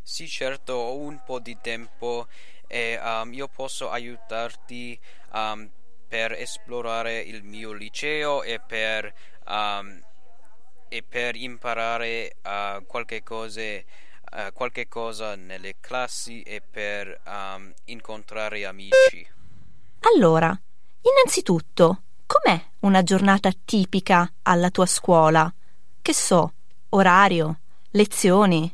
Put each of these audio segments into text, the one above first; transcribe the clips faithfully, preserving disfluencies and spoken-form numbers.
Sì, certo, ho un po' di tempo e um, io posso aiutarti um, per esplorare il mio liceo e per, um, e per imparare uh, qualche cose, uh, qualche cosa nelle classi e per um, incontrare amici. Allora, innanzitutto, com'è una giornata tipica alla tua scuola? Che so, orario, lezioni?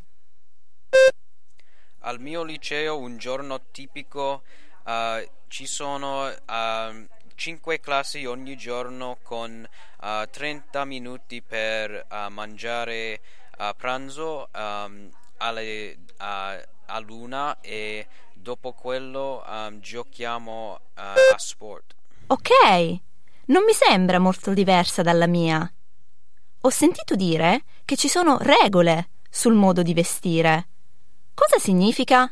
Al mio liceo un giorno tipico uh, ci sono uh, cinque classi ogni giorno con uh, trenta minuti per uh, mangiare a pranzo um, alle, uh, a luna e dopo quello um, giochiamo uh, a sport. Ok, non mi sembra molto diversa dalla mia. Ho sentito dire che ci sono regole sul modo di vestire. Cosa significa?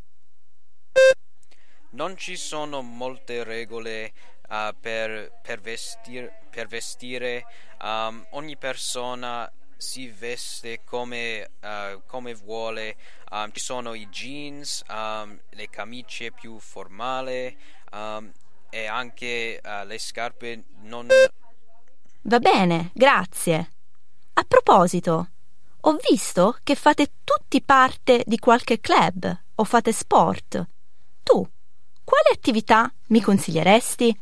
Non ci sono molte regole uh, per, per, vestir- per vestire. Um, ogni persona si veste come, uh, come vuole. Um, ci sono i jeans, um, le camicie più formali um, e anche uh, le scarpe non. Va bene, grazie. A proposito, ho visto che fate tutti parte di qualche club o fate sport. Tu, quale attività mi consiglieresti?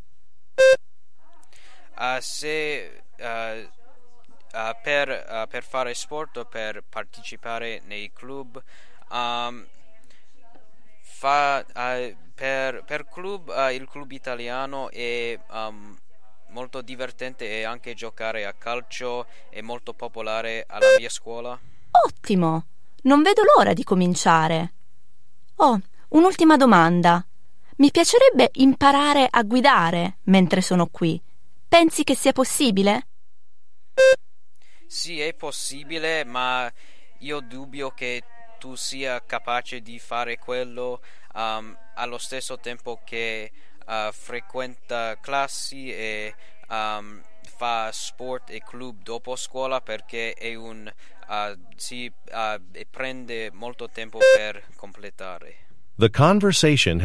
Uh, se uh, uh, per, uh, per fare sport o per partecipare nei club, um, fa, uh, per, per club, uh, il club italiano è um, molto divertente e anche giocare a calcio è molto popolare alla mia scuola. Ottimo! Non vedo l'ora di cominciare. Oh, un'ultima domanda. Mi piacerebbe imparare a guidare mentre sono qui. Pensi che sia possibile? Sì, è possibile, ma io dubbio che tu sia capace di fare quello um, allo stesso tempo che uh, frequenta classi e um, fa sport e club dopo scuola perché è un uh, si uh, e prende molto tempo per completare. The conversation